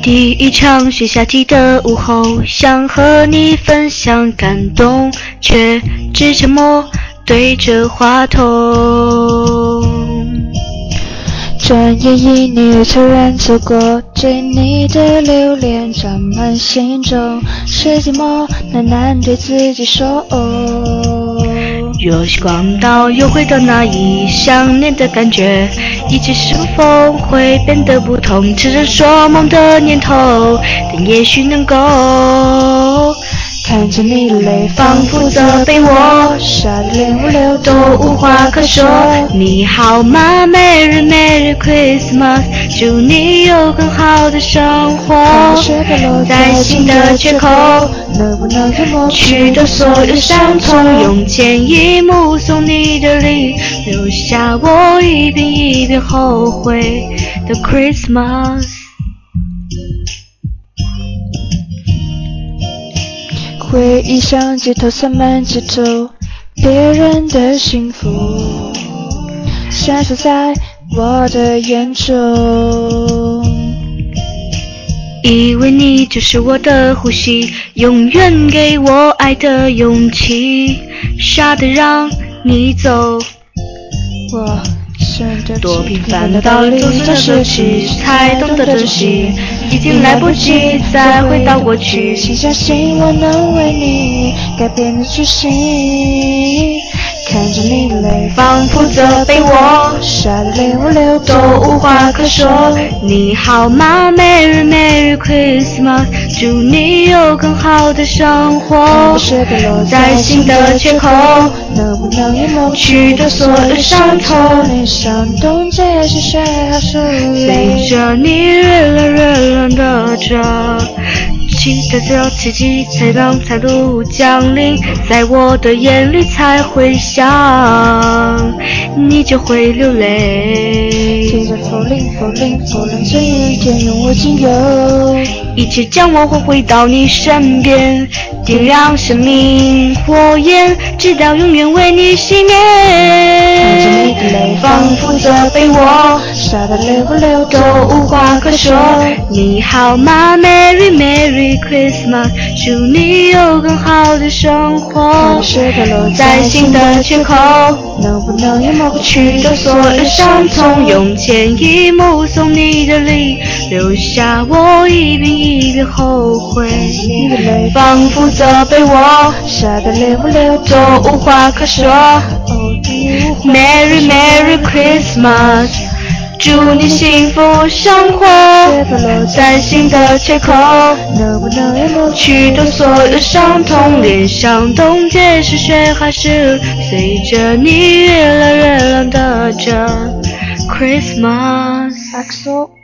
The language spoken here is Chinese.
第一场雪下起的午后，想和你分享感动，却只沉默对着话筒。 转眼一年悄然走过，对你的留恋长满心中，是寂寞喃喃对自己说。 有时光倒又回到那一想念的感觉，一切是否会变得不同？痴人说梦的念头，但也许能够看着你的泪仿佛责备我， 傻的连不流都无话可说。你好吗 ？Merry Merry Christmas， 祝你有更好的生活。在新的缺口， 能不能淹没去掉所有伤痛，用潜移默送你的礼，留下我一遍一遍后悔的 Christmas。 回忆像街头洒满街头，别人的幸福闪烁在我的眼中。 以为你就是我的呼吸，永远给我爱的勇气，傻得让你走。 我真的多平凡的道理，总是舍弃才懂得珍惜，已经来不及再回到过去。 请相信我能为你改变的决心。看着你的泪仿佛责备我， 傻的连不流都无话可说。你好吗 ？Merry Merry Christmas， 祝你有更好的生活。在新的缺口， 能不能淹没去掉所有伤痛， 连上冻结是谁还是随着你越来越冷的着。期待着奇迹才能才路降临，在我的眼里才会想，你就会流泪。 接着否定否定否定，这一天用我仅有， 一切将我还回到你身边，点亮生命火焰，直到永远为你熄灭。 看着你的泪仿佛责备我， 傻的流不流都无话可说。你好吗 ？Merry Merry Christmas， 祝你有更好的生活。在新的缺口， 能不能淹没去掉所有伤痛，用潜移默送你的礼，留下我一遍一遍后悔。 你的泪仿佛责备我， 傻的流不流都无话可说。Merry Merry Christmas， 祝你幸福生活。在新的缺口， 能不能淹没去掉所有伤痛，连上冻结是雪还是随着你越来越冷的着 Christmas。